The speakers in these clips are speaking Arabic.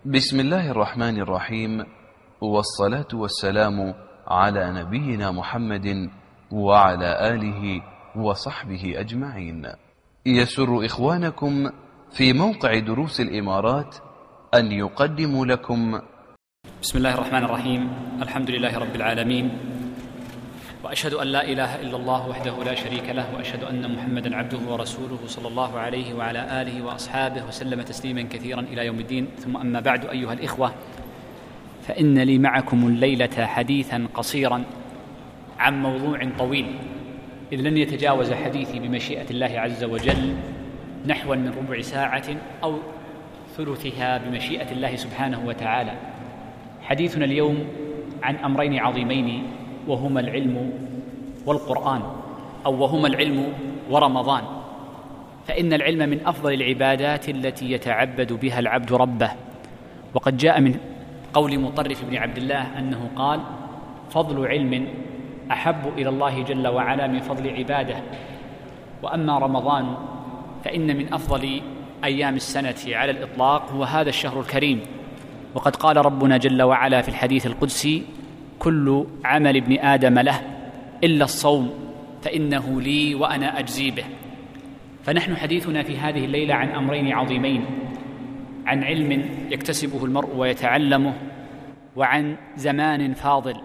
بسم الله الرحمن الرحيم، والصلاة والسلام على نبينا محمد وعلى آله وصحبه أجمعين. يسر إخوانكم في موقع دروس الإمارات أن يقدموا لكم بسم الله الرحمن الرحيم. الحمد لله رب العالمين، وأشهد أن لا إله إلا الله وحده لا شريك له، وأشهد أن محمدا عبده ورسوله صلى الله عليه وعلى آله وأصحابه وسلم تسليما كثيرا إلى يوم الدين. ثم أما بعد، أيها الإخوة، فإن لي معكم الليلة حديثا قصيرا عن موضوع طويل، إذ لن يتجاوز حديثي بمشيئة الله عز وجل نحو من ربع ساعة أو ثلثها بمشيئة الله سبحانه وتعالى. حديثنا اليوم عن أمرين عظيمين، وهما العلم والقرآن، أو وهما العلم ورمضان. فإن العلم من أفضل العبادات التي يتعبد بها العبد ربه، وقد جاء من قول مطرف بن عبد الله أنه قال: فضل علم أحب إلى الله جل وعلا من فضل عباده. وأما رمضان فإن من أفضل أيام السنة على الإطلاق هو هذا الشهر الكريم، وقد قال ربنا جل وعلا في الحديث القدسي: كل عمل ابن آدم له إلا الصوم فإنه لي وأنا أجزي به. فنحن حديثنا في هذه الليلة عن أمرين عظيمين، عن علم يكتسبه المرء ويتعلمه، وعن زمان فاضل.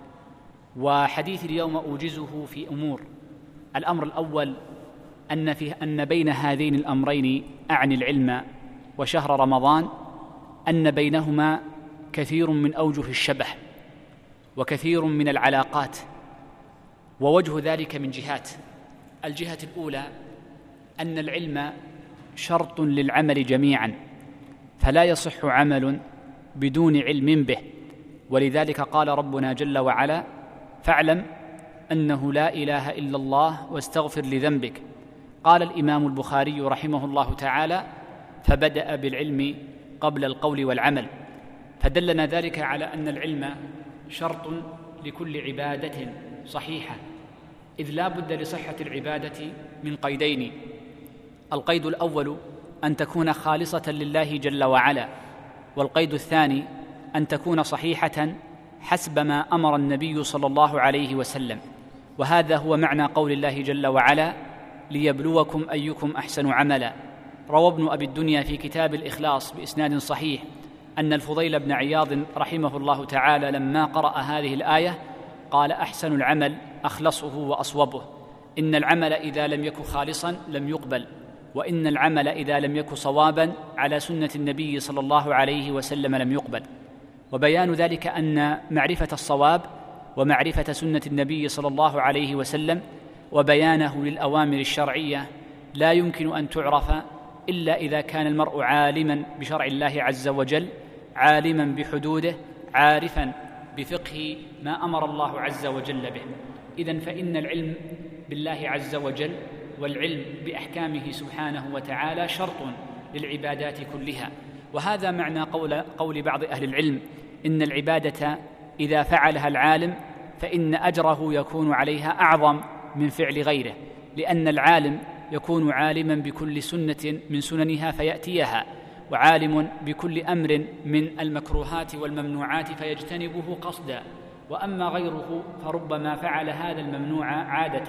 وحديث اليوم أوجزه في أمور. الأمر الأول أن بين هذين الأمرين، أعني العلم وشهر رمضان، أن بينهما كثير من أوجه الشبه وكثير من العلاقات. ووجه ذلك من جهات. الجهة الأولى أن العلم شرط للعمل جميعا، فلا يصح عمل بدون علم به، ولذلك قال ربنا جل وعلا: فاعلم أنه لا إله إلا الله واستغفر لذنبك. قال الإمام البخاري رحمه الله تعالى: فبدأ بالعلم قبل القول والعمل. فدلنا ذلك على أن العلم شرط لكل عبادة صحيحة، إذ لا بد لصحة العبادة من قيدين. القيد الأول أن تكون خالصة لله جل وعلا، والقيد الثاني أن تكون صحيحة حسب ما أمر النبي صلى الله عليه وسلم. وهذا هو معنى قول الله جل وعلا: ليبلوكم أيكم أحسن عملا. روى ابن أبي الدنيا في كتاب الإخلاص بإسناد صحيح أن الفضيل بن عياض رحمه الله تعالى لما قرأ هذه الآية قال: أحسن العمل أخلصه وأصوبه. إن العمل إذا لم يكن خالصا لم يقبل، وإن العمل إذا لم يكن صوابا على سنة النبي صلى الله عليه وسلم لم يقبل. وبيان ذلك أن معرفة الصواب ومعرفة سنة النبي صلى الله عليه وسلم وبيانه للأوامر الشرعية لا يمكن أن تعرف إلا إذا كان المرء عالما بشرع الله عز وجل، عالما بحدوده، عارفا بفقه ما أمر الله عز وجل به. إذن فإن العلم بالله عز وجل والعلم بأحكامه سبحانه وتعالى شرط للعبادات كلها. وهذا معنى قول بعض أهل العلم: إن العبادة إذا فعلها العالم فإن أجره يكون عليها أعظم من فعل غيره، لأن العالم يكون عالما بكل سنة من سننها فيأتيها، وعالم بكل أمر من المكروهات والممنوعات فيجتنبه قصدا. وأما غيره فربما فعل هذا الممنوع عادة،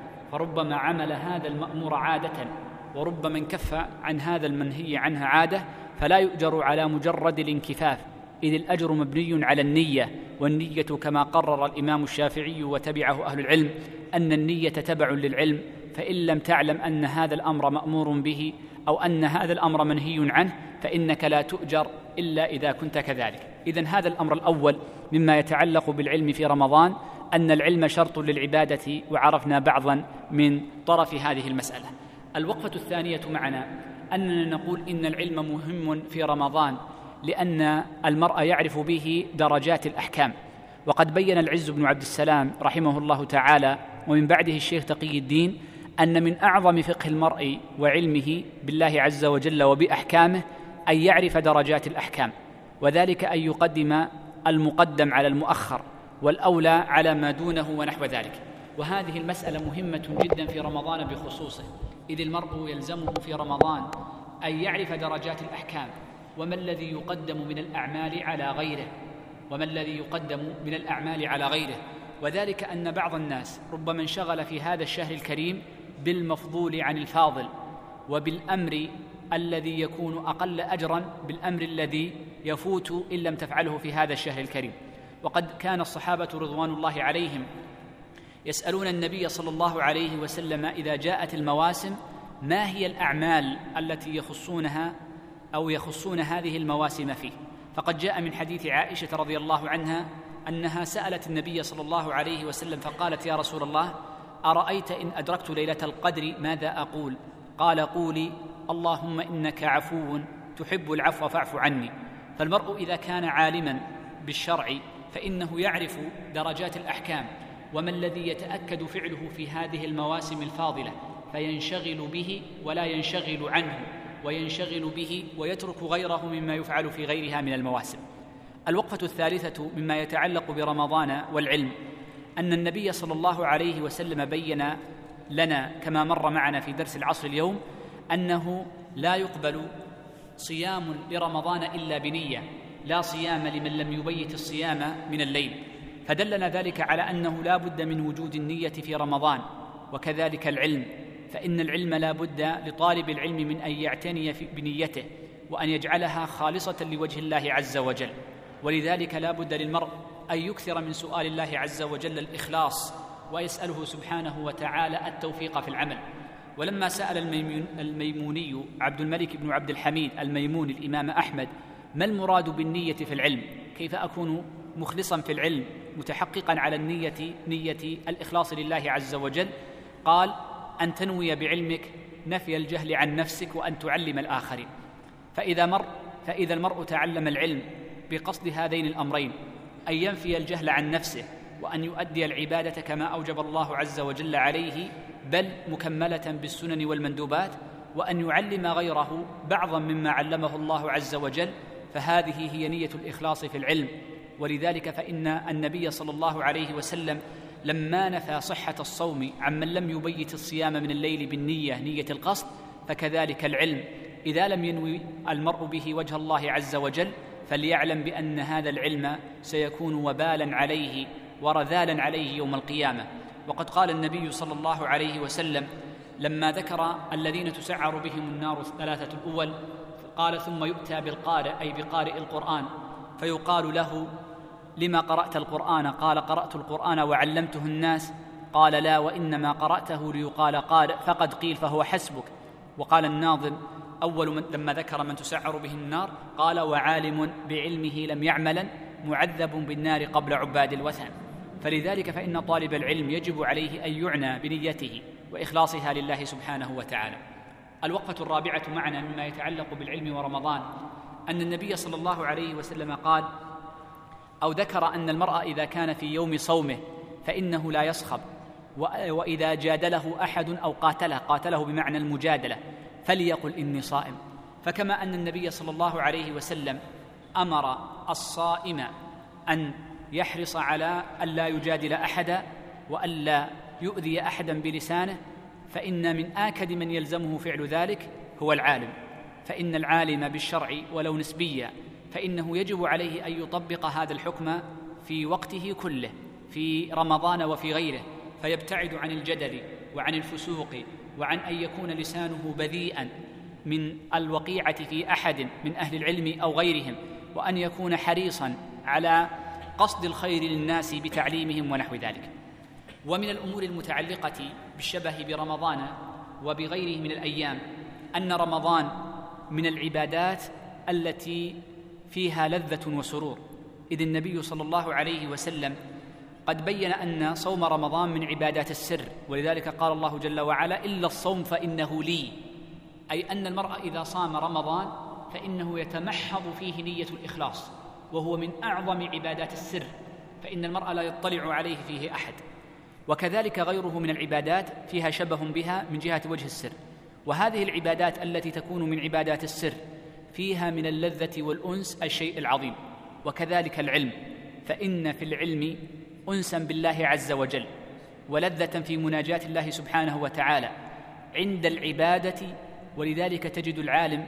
فربما عمل هذا المأمور عادة، وربما انكف عن هذا المنهي عنه عادة، فلا يؤجر على مجرد الانكفاف، إذ الأجر مبني على النية. والنية كما قرر الإمام الشافعي وتبعه أهل العلم أن النية تبع للعلم، فإن لم تعلم أن هذا الأمر مأمور به أو أن هذا الأمر منهي عنه فإنك لا تؤجر إلا إذا كنت كذلك. إذن هذا الأمر الأول مما يتعلق بالعلم في رمضان، أن العلم شرط للعبادة، وعرفنا بعضا من طرف هذه المسألة. الوقفة الثانية معنا أننا نقول إن العلم مهم في رمضان، لأن المرء يعرف به درجات الأحكام. وقد بين العز بن عبد السلام رحمه الله تعالى ومن بعده الشيخ تقي الدين أن من أعظم فقه المرء وعلمه بالله عز وجل وبأحكامه أن يعرف درجات الأحكام، وذلك أن يقدم المقدم على المؤخر والأولى على ما دونه ونحو ذلك. وهذه المسألة مهمة جدا في رمضان بخصوصه، إذ المرء يلزمه في رمضان أن يعرف درجات الأحكام، وما الذي يقدم من الأعمال على غيره، وما الذي يقدم من الأعمال على غيره. وذلك أن بعض الناس ربما انشغل في هذا الشهر الكريم بالمفضول عن الفاضل، وبالأمر الذي يكون أقل أجراً بالأمر الذي يفوت إن لم تفعله في هذا الشهر الكريم. وقد كان الصحابة رضوان الله عليهم يسألون النبي صلى الله عليه وسلم إذا جاءت المواسم ما هي الأعمال التي يخصون هذه المواسم فيه. فقد جاء من حديث عائشة رضي الله عنها أنها سألت النبي صلى الله عليه وسلم فقالت: يا رسول الله، أرأيت إن أدركت ليلة القدر ماذا أقول؟ قال: قولي اللهم إنك عفو تحب العفو فاعف عني. فالمرء إذا كان عالما بالشرع فإنه يعرف درجات الأحكام وما الذي يتأكد فعله في هذه المواسم الفاضلة، فينشغل به ولا ينشغل عنه، وينشغل به ويترك غيره مما يفعل في غيرها من المواسم. الوقفة الثالثة مما يتعلق برمضان والعلم أن النبي صلى الله عليه وسلم بين لنا كما مر معنا في درس العصر اليوم أنه لا يقبل صيام لرمضان إلا بنية، لا صيام لمن لم يبيت الصيام من الليل. فدلنا ذلك على أنه لا بد من وجود النية في رمضان. وكذلك العلم، فإن العلم لا بد لطالب العلم من أن يعتني بنيته وأن يجعلها خالصة لوجه الله عز وجل. ولذلك لا بد للمرء أن يكثر من سؤال الله عز وجل الإخلاص، ويسأله سبحانه وتعالى التوفيق في العمل. ولما سأل الميموني عبد الملك بن عبد الحميد الميمون الإمام أحمد ما المراد بالنية في العلم، كيف أكون مخلصا في العلم متحققا على نية الإخلاص لله عز وجل، قال: أن تنوي بعلمك نفي الجهل عن نفسك وأن تعلم الآخرين. فإذا المرء تعلم العلم بقصد هذين الأمرين، أن ينفي الجهل عن نفسه وأن يؤدي العبادة كما أوجب الله عز وجل عليه بل مكملة بالسنن والمندوبات، وأن يعلم غيره بعضا مما علمه الله عز وجل، فهذه هي نية الإخلاص في العلم. ولذلك فإن النبي صلى الله عليه وسلم لما نفى صحة الصوم عمن لم يبيت الصيام من الليل بالنية، نية القصد، فكذلك العلم إذا لم ينوي المرء به وجه الله عز وجل فليعلم بأن هذا العلم سيكون وبالا عليه ورذالا عليه يوم القيامة. وقد قال النبي صلى الله عليه وسلم لما ذكر الذين تسعر بهم النار الثلاثة الأول قال: ثم يؤتى بالقارئ، أي بقارئ القرآن، فيقال له: لما قرأت القرآن؟ قال: قرأت القرآن وعلمته الناس. قال: لا، وإنما قرأته ليقال قارئ، فقد قيل فهو حسبك. وقال الناظم لما ذكر من تسعر به النار قال: وعالم بعلمه لم يعملا معذب بالنار قبل عباد الوثن. فلذلك فإن طالب العلم يجب عليه أن يعنى بنيته وإخلاصها لله سبحانه وتعالى. الوقفة الرابعة معنا مما يتعلق بالعلم ورمضان أن النبي صلى الله عليه وسلم قال أو ذكر أن المرء إذا كان في يوم صومه فإنه لا يصخب، وإذا جادله أحد أو قاتله بمعنى المجادلة فليقل إني صائم. فكما أن النبي صلى الله عليه وسلم أمر الصائم أن يحرص على ألا يجادل أحدا وألا يؤذي أحدا بلسانه، فإن من آكد من يلزمه فعل ذلك هو العالم. فإن العالم بالشرع ولو نسبيا فإنه يجب عليه أن يطبق هذا الحكم في وقته كله، في رمضان وفي غيره، فيبتعد عن الجدل وعن الفسوق وعن أن يكون لسانه بذيئا من الوقيعة في أحد من أهل العلم أو غيرهم، وأن يكون حريصا على قصد الخير للناس بتعليمهم ونحو ذلك. ومن الأمور المتعلقة بالشبه برمضان وبغيره من الأيام أن رمضان من العبادات التي فيها لذة وسرور، إذ النبي صلى الله عليه وسلم قد بين أن صوم رمضان من عبادات السر، ولذلك قال الله جل وعلا: إلا الصوم فإنه لي، أي أن المرء إذا صام رمضان فإنه يتمحض فيه نية الإخلاص، وهو من أعظم عبادات السر، فإن المرء لا يطلع عليه فيه أحد. وكذلك غيره من العبادات فيها شبه بها من جهة وجه السر. وهذه العبادات التي تكون من عبادات السر فيها من اللذة والأنس الشيء العظيم. وكذلك العلم، فإن في العلم أنسا بالله عز وجل ولذة في مناجاة الله سبحانه وتعالى عند العبادة. ولذلك تجد العالم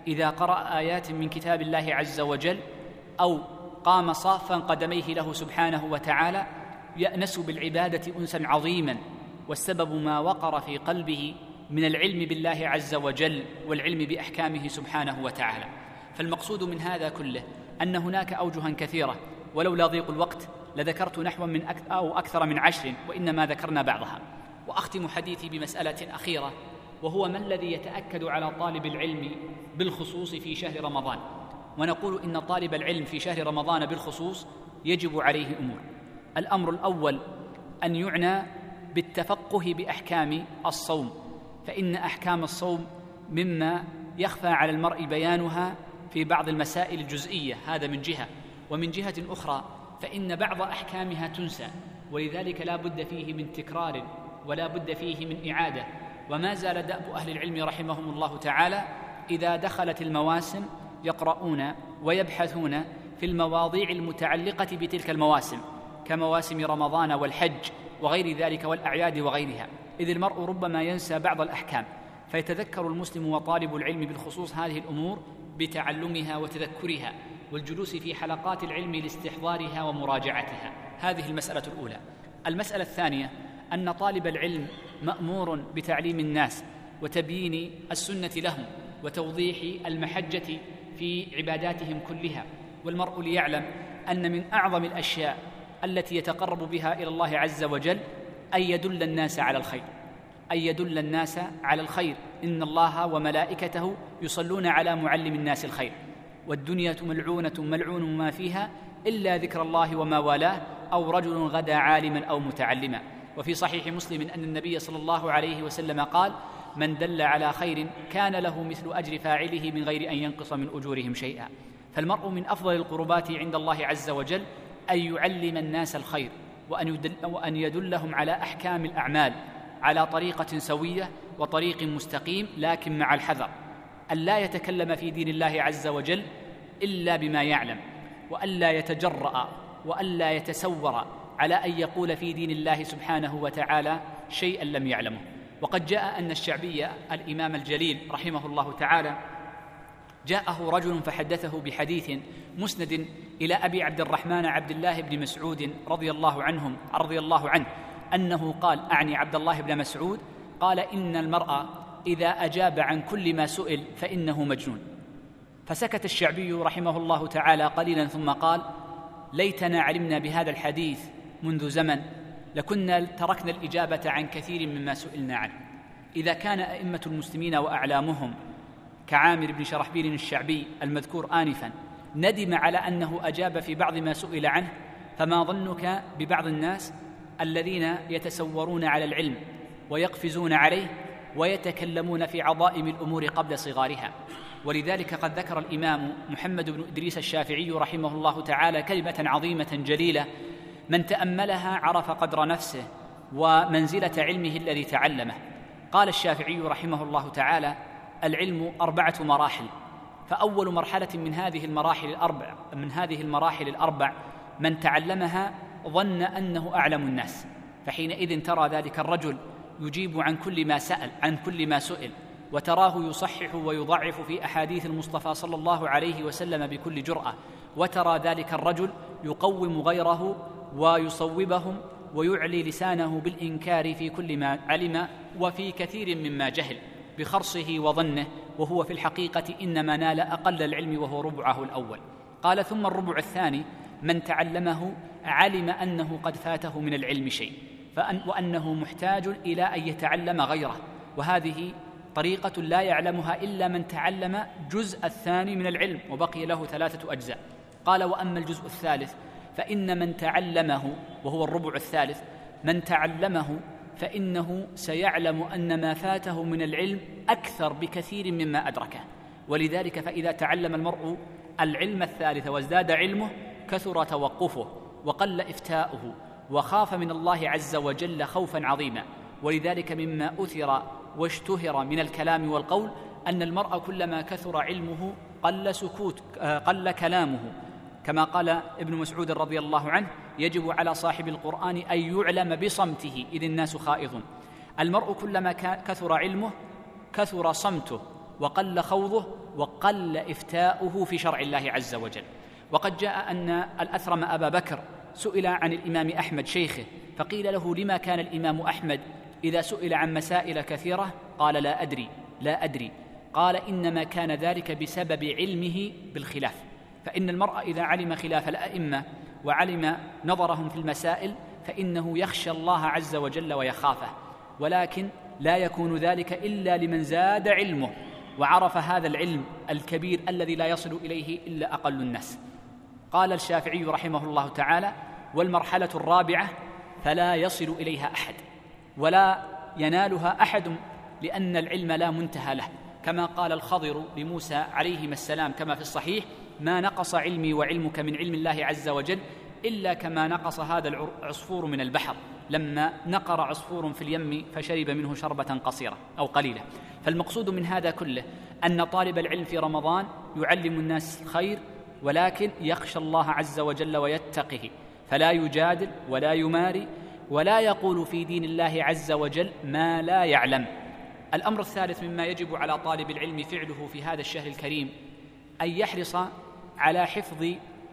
إذا قرأ آيات من كتاب الله عز وجل أو قام صافا قدميه له سبحانه وتعالى يأنس بالعبادة أنسا عظيما، والسبب ما وقر في قلبه من العلم بالله عز وجل والعلم بأحكامه سبحانه وتعالى. فالمقصود من هذا كله أن هناك أوجها كثيرة، ولولا ضيق الوقت لذكرت نحو من أو أكثر من 10، وإنما ذكرنا بعضها. وأختم حديثي بمسألة أخيرة، وهو ما الذي يتأكد على طالب العلم بالخصوص في شهر رمضان. ونقول إن طالب العلم في شهر رمضان بالخصوص يجب عليه أمور. الأمر الأول أن يعنى بالتفقه بأحكام الصوم، فإن أحكام الصوم مما يخفى على المرء بيانها في بعض المسائل الجزئية، هذا من جهة. ومن جهة أخرى فإن بعض أحكامها تنسى، ولذلك لا بد فيه من تكرار ولا بد فيه من إعادة. وما زال دأب أهل العلم رحمهم الله تعالى إذا دخلت المواسم يقرؤون ويبحثون في المواضيع المتعلقة بتلك المواسم، كمواسم رمضان والحج وغير ذلك والأعياد وغيرها، إذ المرء ربما ينسى بعض الأحكام، فيتذكر المسلم وطالب العلم بالخصوص هذه الأمور بتعلمها وتذكرها والجلوس في حلقات العلم لاستحضارها ومراجعتها. هذه المسألة الأولى. المسألة الثانية أن طالب العلم مأمور بتعليم الناس وتبيين السنة لهم وتوضيح المحجة في عباداتهم كلها. والمرء ليعلم أن من أعظم الأشياء التي يتقرب بها إلى الله عز وجل أن يدل الناس على الخير، أن يدل الناس على الخير. إن الله وملائكته يصلون على معلم الناس الخير، والدنيا ملعونة ملعون ما فيها إلا ذكر الله وما والاه، أو رجل غدا عالما أو متعلما. وفي صحيح مسلم أن النبي صلى الله عليه وسلم قال: من دل على خير كان له مثل أجر فاعله من غير أن ينقص من أجورهم شيئا. فالمرء من أفضل القربات عند الله عز وجل أن يعلم الناس الخير، وأن يدلهم على أحكام الأعمال على طريقة سوية وطريق مستقيم، لكن مع الحذر أن لا يتكلم في دين الله عز وجل إلا بما يعلم، وأن لا يتجرأ وأن لا يتسور على أن يقول في دين الله سبحانه وتعالى شيئا لم يعلمه. وقد جاء أن الشعبي الإمام الجليل رحمه الله تعالى جاءه رجل فحدثه بحديث مسند إلى أبي عبد الرحمن عبد الله بن مسعود رضي الله عنه أنه قال، أعني عبد الله بن مسعود، قال: إن المرء إذا أجاب عن كل ما سئل فإنه مجنون. فسكت الشعبي رحمه الله تعالى قليلا ثم قال: ليتنا علمنا بهذا الحديث منذ زمن لكنا تركنا الإجابة عن كثير مما سئلنا عنه. إذا كان أئمة المسلمين وأعلامهم كعامر بن شرحبيل الشعبي المذكور آنفا ندم على أنه أجاب في بعض ما سئل عنه، فما ظنك ببعض الناس الذين يتسورون على العلم ويقفزون عليه ويتكلمون في عظائم الأمور قبل صغارها. ولذلك قد ذكر الإمام محمد بن إدريس الشافعي رحمه الله تعالى كلمة عظيمة جليلة من تأملها عرف قدر نفسه ومنزلة علمه الذي تعلمه. قال الشافعي رحمه الله تعالى: العلم 4 مراحل، فأول مرحلة من هذه المراحل الأربع من تعلمها ظن أنه أعلم الناس، فحينئذ ترى ذلك الرجل يجيب عن كل ما سئل، وتراه يصحح ويضعف في أحاديث المصطفى صلى الله عليه وسلم بكل جرأة، وترى ذلك الرجل يقوم غيره ويصوبهم ويعلي لسانه بالإنكار في كل ما علم وفي كثير مما جهل بخرصه وظنه، وهو في الحقيقة إنما نال أقل العلم وهو ربعه الأول. قال: ثم الربع الثاني من تعلمه علم أنه قد فاته من العلم شيء وأنه محتاج إلى أن يتعلم غيره، وهذه طريقة لا يعلمها إلا من تعلم جزء الثاني من العلم وبقي له 3 أجزاء. قال: وأما الجزء الثالث فإن من تعلمه، وهو الربع الثالث، من تعلمه فإنه سيعلم أن ما فاته من العلم أكثر بكثير مما أدركه. ولذلك فإذا تعلم المرء العلم الثالث وازداد علمه كثر توقفه وقل إفتاؤه وخاف من الله عز وجل خوفا عظيما. ولذلك مما أثر واشتهر من الكلام والقول أن المرء كلما كثر علمه قل كلامه، كما قال ابن مسعود رضي الله عنه: يجب على صاحب القرآن أن يعلم بصمته إذ الناس خائضون. المرء كلما كثر علمه كثر صمته وقل خوضه وقل إفتاؤه في شرع الله عز وجل. وقد جاء أن الأثرم أبا بكر سئل عن الإمام أحمد شيخه، فقيل له: لما كان الإمام أحمد إذا سئل عن مسائل كثيرة قال لا أدري؟ قال: إنما كان ذلك بسبب علمه بالخلاف، فإن المرء إذا علم خلاف الأئمة وعلم نظرهم في المسائل فإنه يخشى الله عز وجل ويخافه، ولكن لا يكون ذلك إلا لمن زاد علمه وعرف هذا العلم الكبير الذي لا يصل إليه إلا أقل الناس. قال الشافعي رحمه الله تعالى: والمرحلة الرابعة فلا يصل إليها أحد ولا ينالها أحد، لأن العلم لا منتهى له، كما قال الخضر لموسى عليهما السلام كما في الصحيح: ما نقص علمي وعلمك من علم الله عز وجل إلا كما نقص هذا العصفور من البحر لما نقر عصفور في اليم فشرب منه شربة قصيرة أو قليلة. فالمقصود من هذا كله أن طالب العلم في رمضان يعلم الناس الخير، ولكن يخشى الله عز وجل ويتقه، فلا يجادل ولا يماري ولا يقول في دين الله عز وجل ما لا يعلم. الأمر الثالث مما يجب على طالب العلم فعله في هذا الشهر الكريم أن يحرص على حفظ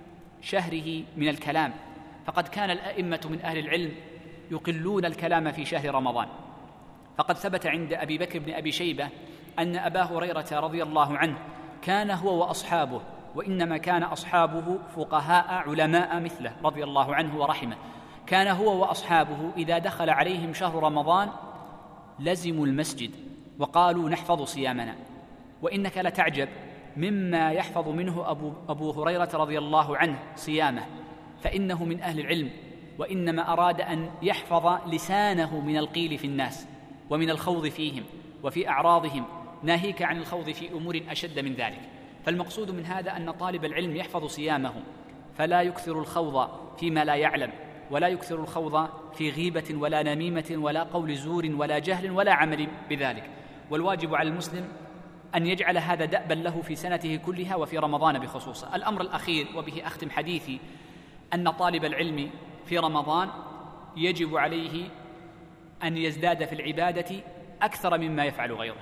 شهره من الكلام، فقد كان الأئمة من أهل العلم يقلون الكلام في شهر رمضان. فقد ثبت عند أبي بكر بن أبي شيبة أن أبا هريرة رضي الله عنه كان هو وأصحابه، وإنما كان أصحابه فقهاء علماء مثله رضي الله عنه ورحمه، كان هو وأصحابه إذا دخل عليهم شهر رمضان لزموا المسجد وقالوا: نحفظ صيامنا. وإنك لتعجب مما يحفظ منه أبو هريرة رضي الله عنه صيامه، فإنه من أهل العلم، وإنما أراد أن يحفظ لسانه من القيل في الناس ومن الخوض فيهم وفي أعراضهم، ناهيك عن الخوض في أمور أشد من ذلك. فالمقصود من هذا أن طالب العلم يحفظ صيامه، فلا يكثر الخوض فيما لا يعلم، ولا يكثر الخوض في غيبة ولا نميمة ولا قول زور ولا جهل ولا عمل بذلك. والواجب على المسلم أن يجعل هذا دأبا له في سنته كلها وفي رمضان بخصوصه. الأمر الأخير وبه أختم حديثي أن طالب العلم في رمضان يجب عليه أن يزداد في العبادة أكثر مما يفعل غيره،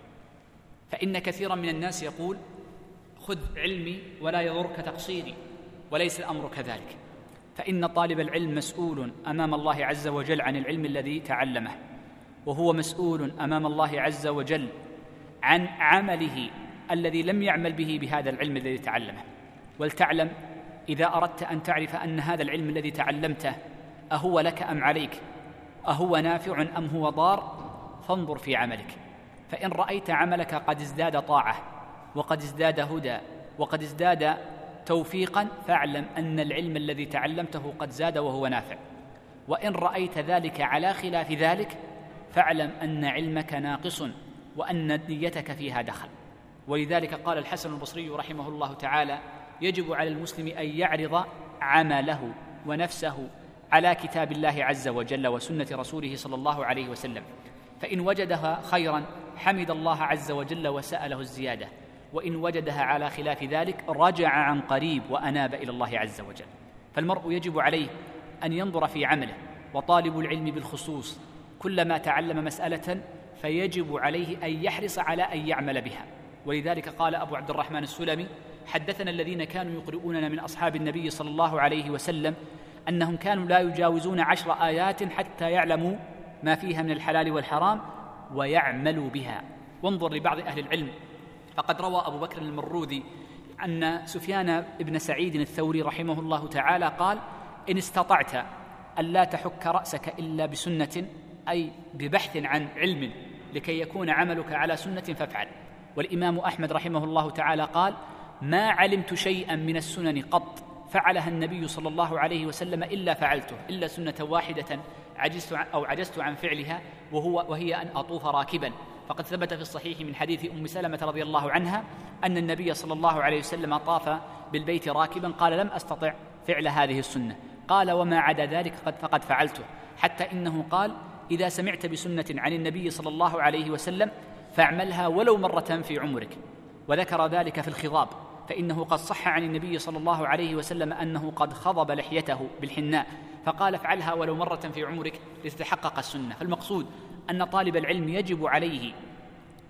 فإن كثيرا من الناس يقول: خذ علمي ولا يضرك تقصيري، وليس الأمر كذلك، فإن طالب العلم مسؤول أمام الله عز وجل عن العلم الذي تعلمه، وهو مسؤول أمام الله عز وجل عن عمله الذي لم يعمل به بهذا العلم الذي تعلمه. ولتعلم إذا أردت أن تعرف أن هذا العلم الذي تعلمته أهو لك أم عليك، أهو نافع أم هو ضار، فانظر في عملك، فإن رأيت عملك قد ازداد طاعة وقد ازداد هدى وقد ازداد توفيقا، فاعلم أن العلم الذي تعلمته قد زاد وهو نافع. وإن رأيت ذلك على خلاف ذلك، فاعلم أن علمك ناقص وأن نيتك فيها دخل. ولذلك قال الحسن البصري رحمه الله تعالى: يجب على المسلم أن يعرض عمله ونفسه على كتاب الله عز وجل وسنة رسوله صلى الله عليه وسلم، فإن وجدها خيرا حمد الله عز وجل وسأله الزيادة، وإن وجدها على خلاف ذلك رجع عن قريب وأناب إلى الله عز وجل. فالمرء يجب عليه أن ينظر في عمله، وطالب العلم بالخصوص كلما تعلم مسألة فيجب عليه أن يحرص على أن يعمل بها. ولذلك قال أبو عبد الرحمن السلمي: حدثنا الذين كانوا يقرؤوننا من أصحاب النبي صلى الله عليه وسلم أنهم كانوا لا يجاوزون 10 آيات حتى يعلموا ما فيها من الحلال والحرام ويعملوا بها. وانظر لبعض أهل العلم، فقد روى أبو بكر المروذي أن سفيان بن سعيد الثوري رحمه الله تعالى قال: إن استطعت أن لا تحك رأسك إلا بسنة، أي ببحث عن علم لكي يكون عملك على سنة فافعل. والإمام أحمد رحمه الله تعالى قال: ما علمت شيئا من السنن قط فعلها النبي صلى الله عليه وسلم إلا فعلته، إلا سنة واحدة عجزت عن فعلها وهي أن أطوف راكبا. فقد ثبت في الصحيح من حديث أم سلمة رضي الله عنها أن النبي صلى الله عليه وسلم طاف بالبيت راكبا، قال: لم أستطع فعل هذه السنة، قال: وما عدا ذلك فقد فعلته، حتى إنه قال: إذا سمعت بسنة عن النبي صلى الله عليه وسلم فاعملها ولو مرة في عمرك. وذكر ذلك في الخضاب، فإنه قد صح عن النبي صلى الله عليه وسلم أنه قد خضب لحيته بالحناء، فقال: افعلها ولو مرة في عمرك لتتحقق السنة. فالمقصود أن طالب العلم يجب عليه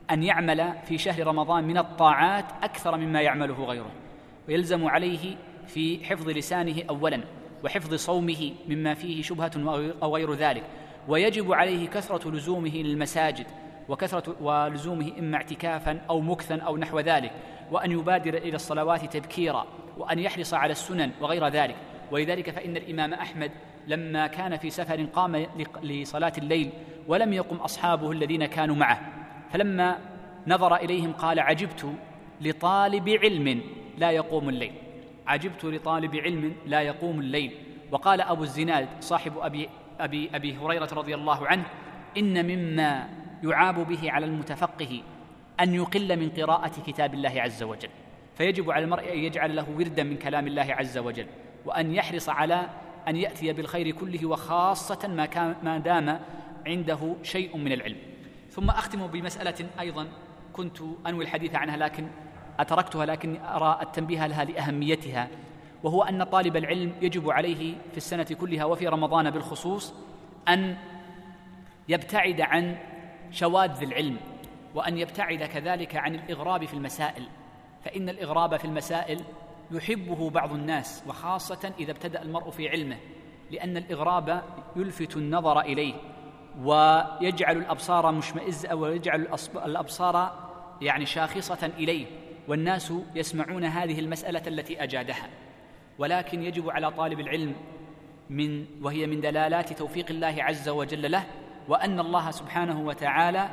أن يعمل في شهر رمضان من الطاعات أكثر مما يعمله غيره، ويلزم عليه في حفظ لسانه أولا، وحفظ صومه مما فيه شبهة أو غير ذلك، ويجب عليه كثرة لزومه للمساجد، وكثرة ولزومه إما اعتكافا أو مكثا أو نحو ذلك، وأن يبادر إلى الصلوات تبكيرا، وأن يحرص على السنن وغير ذلك. ولذلك فإن الإمام أحمد لما كان في سفر قام لصلاة الليل ولم يقم أصحابه الذين كانوا معه، فلما نظر إليهم قال: عجبت لطالب علم لا يقوم الليل، عجبت لطالب علم لا يقوم الليل. وقال أبو الزناد صاحب أبي هريرة رضي الله عنه: إن مما يعاب به على المتفقه أن يقل من قراءة كتاب الله عز وجل، فيجب على المرء أن يجعل له وردا من كلام الله عز وجل، وأن يحرص على أن يأتي بالخير كله، وخاصة ما دام عنده شيء من العلم. ثم أختم بمسألة أيضا كنت أنوي الحديث عنها لكن أتركتها، لكن أرى التنبيه لها لأهميتها، وهو أن طالب العلم يجب عليه في السنة كلها وفي رمضان بالخصوص أن يبتعد عن شواذ العلم، وأن يبتعد كذلك عن الإغراب في المسائل، فإن الإغراب في المسائل يحبه بعض الناس، وخاصة إذا ابتدأ المرء في علمه، لأن الإغراب يلفت النظر إليه ويجعل الأبصار مشمئزة، ويجعل الأبصار شاخصة إليه، والناس يسمعون هذه المسألة التي أجادها. ولكن يجب على طالب العلم وهي من دلالات توفيق الله عز وجل له، وأن الله سبحانه وتعالى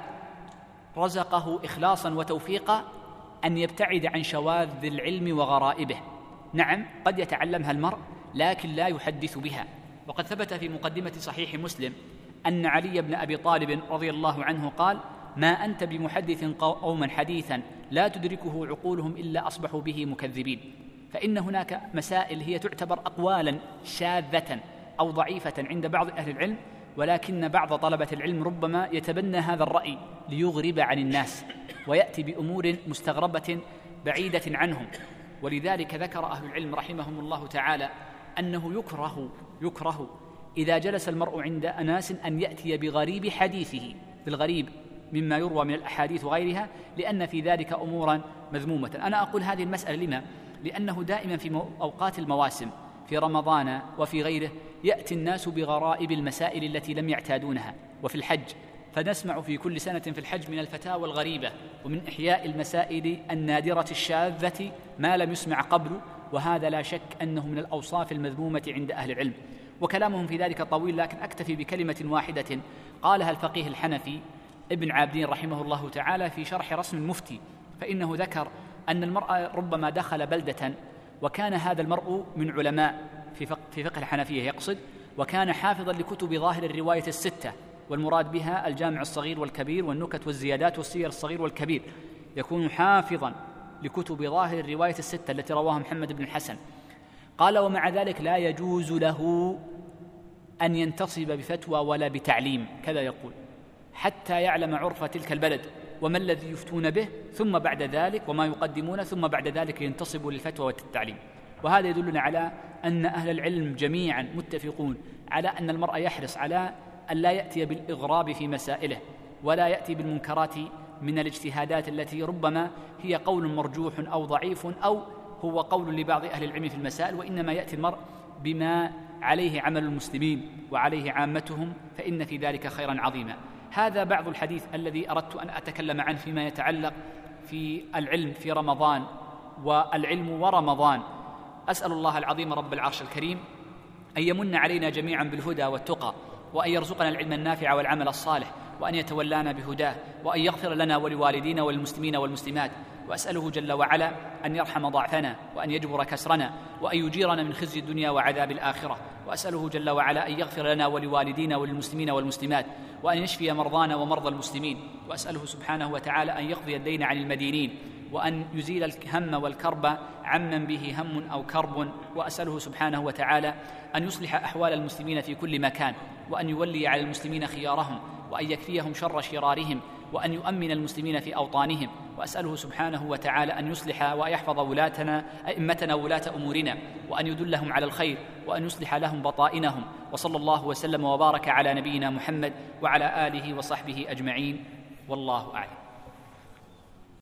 رزقه إخلاصا وتوفيقا، أن يبتعد عن شواذ العلم وغرائبه. نعم، قد يتعلمها المرء لكن لا يحدث بها. وقد ثبت في مقدمة صحيح مسلم أن علي بن أبي طالب رضي الله عنه قال: ما أنت بمحدث قوما حديثا لا تدركه عقولهم إلا أصبحوا به مكذبين. فإن هناك مسائل هي تعتبر أقوالا شاذة أو ضعيفة عند بعض أهل العلم، ولكن بعض طلبة العلم ربما يتبنى هذا الرأي ليغرب عن الناس، ويأتي بأمور مستغربة بعيدة عنهم. ولذلك ذكر أهل العلم رحمهم الله تعالى أنه يكره إذا جلس المرء عند أناس أن يأتي بغريب حديثه، بالغريب مما يروى من الأحاديث وغيرها، لأن في ذلك أمورا مذمومة. أنا أقول هذه المسألة لما؟ لأنه دائما في أوقات المواسم في رمضان وفي غيره يأتي الناس بغرائب المسائل التي لم يعتادونها، وفي الحج فنسمع في كل سنة في الحج من الفتاوى الغريبة ومن إحياء المسائل النادرة الشاذة ما لم يسمع قبل، وهذا لا شك أنه من الأوصاف المذمومة عند أهل العلم، وكلامهم في ذلك طويل، لكن أكتفي بكلمة واحدة قالها الفقيه الحنفي ابن عابدين رحمه الله تعالى في شرح رسم المفتي، فإنه ذكر أن المرء ربما دخل بلدة وكان هذا المرء من علماء في فقه الحنفية يقصد، وكان حافظا لكتب ظاهر الرواية الستة، والمراد بها الجامع الصغير والكبير والنكت والزيادات والسير الصغير والكبير، يكون حافظا لكتب ظاهر الرواية الستة التي رواها محمد بن الحسن. قال: ومع ذلك لا يجوز له أن ينتصب بفتوى ولا بتعليم، كذا يقول، حتى يعلم عرف تلك البلد وما الذي يفتون به، ثم بعد ذلك وما يقدمون، ثم بعد ذلك ينتصب للفتوى والتعليم. وهذا يدلنا على أن أهل العلم جميعا متفقون على أن المرء يحرص على أن لا يأتي بالإغراب في مسائله، ولا يأتي بالمنكرات من الاجتهادات التي ربما هي قول مرجوح أو ضعيف أو هو قول لبعض أهل العلم في المسائل، وإنما يأتي المرء بما عليه عمل المسلمين وعليه عامتهم، فإن في ذلك خيرا عظيما. هذا بعض الحديث الذي أردت أن أتكلم عنه فيما يتعلق في العلم في رمضان والعلم ورمضان. أسأل الله العظيم رب العرش الكريم أن يمن علينا جميعا بالهدى والتقى، وأن يرزقنا العلم النافع والعمل الصالح، وأن يتولانا بهداه، وأن يغفر لنا ولوالدينا والمسلمين والمسلمات. وأسأله جل وعلا أن يرحم ضعفنا، وأن يجبر كسرنا، وأن يجيرنا من خزي الدنيا وعذاب الآخرة. وأسأله جل وعلا أن يغفر لنا ولوالدينا وللمسلمين والمسلمات، وأن يشفي مرضانا ومرضى المسلمين. وأسأله سبحانه وتعالى أن يقضي الدين عن المدينين، وأن يزيل الهم والكرب عمن به هم أو كرب. وأسأله سبحانه وتعالى أن يصلح أحوال المسلمين في كل مكان، وأن يولي على المسلمين خيارهم، وأن يكفيهم شر شرارهم، وأن يؤمن المسلمين في أوطانهم. وأسأله سبحانه وتعالى أن يصلح ويحفظ أئمتنا وولاة أمورنا، وأن يدلهم على الخير، وأن يصلح لهم بطائنهم. وصلى الله وسلم وبارك على نبينا محمد وعلى آله وصحبه أجمعين، والله أعلم.